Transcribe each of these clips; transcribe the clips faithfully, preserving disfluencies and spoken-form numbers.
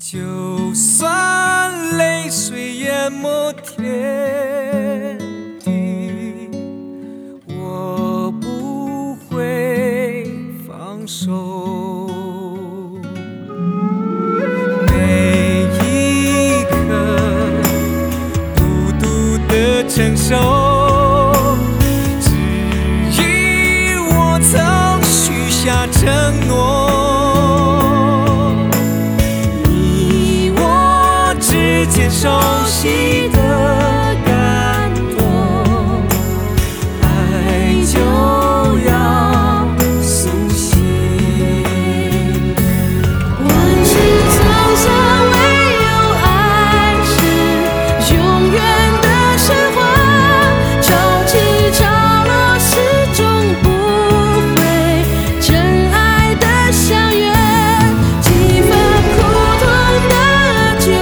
就算泪水淹没天地，我不会放手。每一刻孤独的承受，只因我曾许下承诺。间熟悉的感动，爱就要苏醒。 万世沧桑，唯有爱是永远的神话。潮起潮落，始终不会真爱的相约。几番苦痛的纠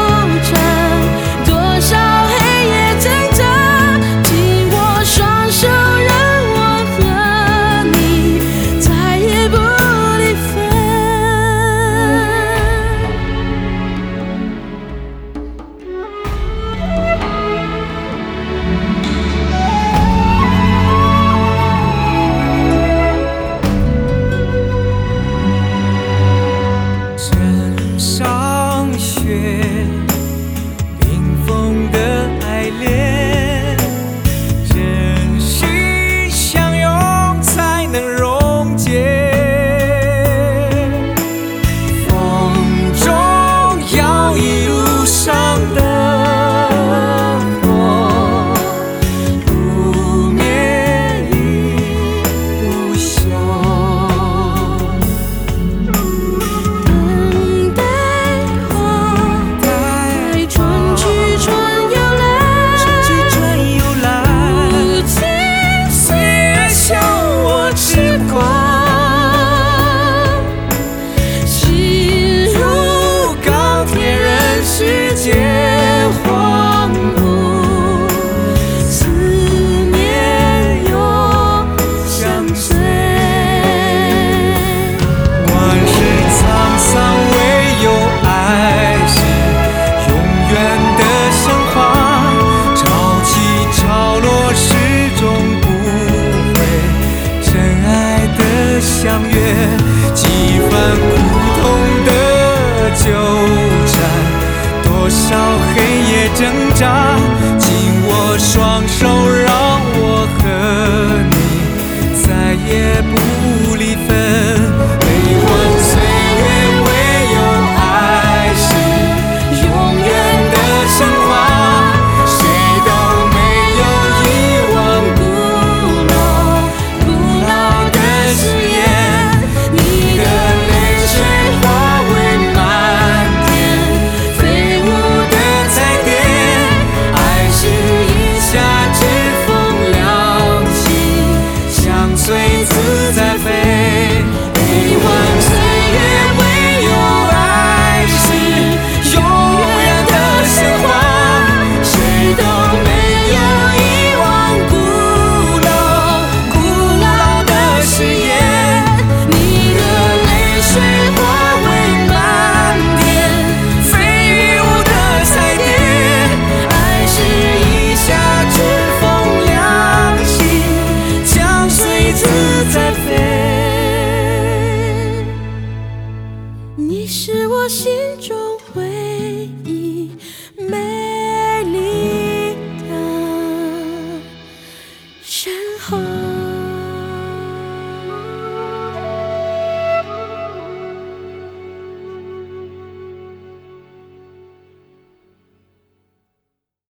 相约，几番苦痛的纠缠，多少黑夜挣扎，紧握双手，让我和你再也不离分。悲欢岁月，唯有爱是永远的神话。谁都没有遗忘古老古老的誓言。自在飞，悲欢岁月，唯有爱是永远的神话。谁都没有遗忘古老古老的誓言。你的泪水化为漫天飞羽舞的彩蝶，爱是一夏之风凉气，将随自在。